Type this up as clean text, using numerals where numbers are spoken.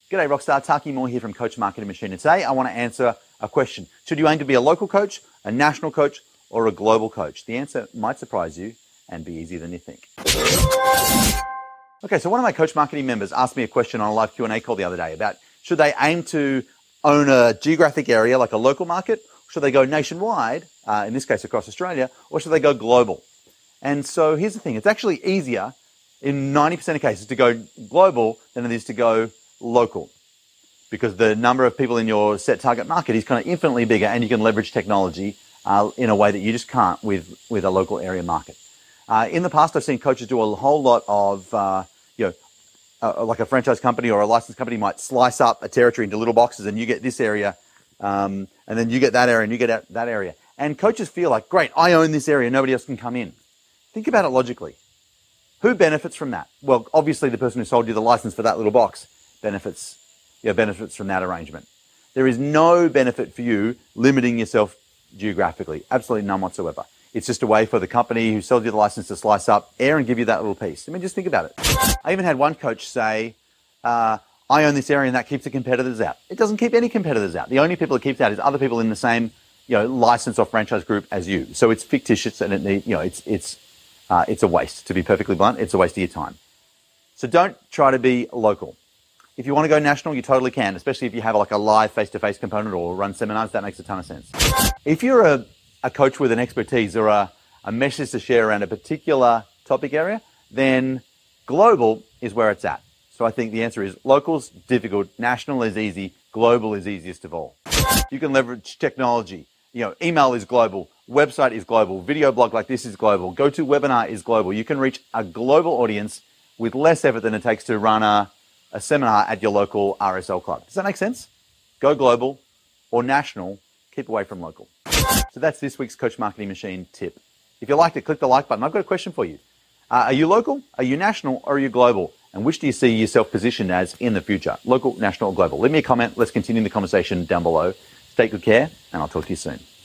G'day Rockstar, Taki Moore here from Coach Marketing Machine. And today I want to answer a question. Should you aim to be a local coach, a national coach, or a global coach? The answer might surprise you and be easier than you think. Okay, so one of my Coach Marketing members asked me a question on a live Q&A call the other day about should they aim to own a geographic area like a local market, should they go nationwide, in this case across Australia, or should they go global? And so here's the thing, it's actually easier in 90% of cases to go global than it is to go local, because the number of people in your set target market is kind of infinitely bigger, and you can leverage technology in a way that you just can't with a local area market. In the past, I've seen coaches do a whole lot of, like a franchise company or a licensed company might slice up a territory into little boxes, and you get this area, and then you get that area, and you get that area. And coaches feel like, great, I own this area, nobody else can come in. Think about it logically. Who benefits from that? Well, obviously the person who sold you the license for that little box benefits from that arrangement. There is no benefit for you limiting yourself geographically. Absolutely none whatsoever. It's just a way for the company who sold you the license to slice up air and give you that little piece. I mean, just think about it. I even had one coach say, I own this area and that keeps the competitors out. It doesn't keep any competitors out. The only people it keeps out is other people in the same, license or franchise group as you. So it's fictitious, and it's a waste, to be perfectly blunt. It's a waste of your time. So don't try to be local. If you want to go national, you totally can, especially if you have like a live face-to-face component or run seminars. That makes a ton of sense. If you're a coach with an expertise or a message to share around a particular topic area, then global is where it's at. So I think the answer is local's difficult, national is easy, global is easiest of all. You can leverage technology. Email is global, website is global, video blog like this is global, GoToWebinar is global. You can reach a global audience with less effort than it takes to run a seminar at your local RSL club. Does that make sense? Go global or national, keep away from local. So that's this week's Coach Marketing Machine tip. If you liked it, click the like button. I've got a question for you. Are you local, are you national, or are you global? And which do you see yourself positioned as in the future? Local, national, or global? Leave me a comment. Let's continue the conversation down below. Take good care, and I'll talk to you soon.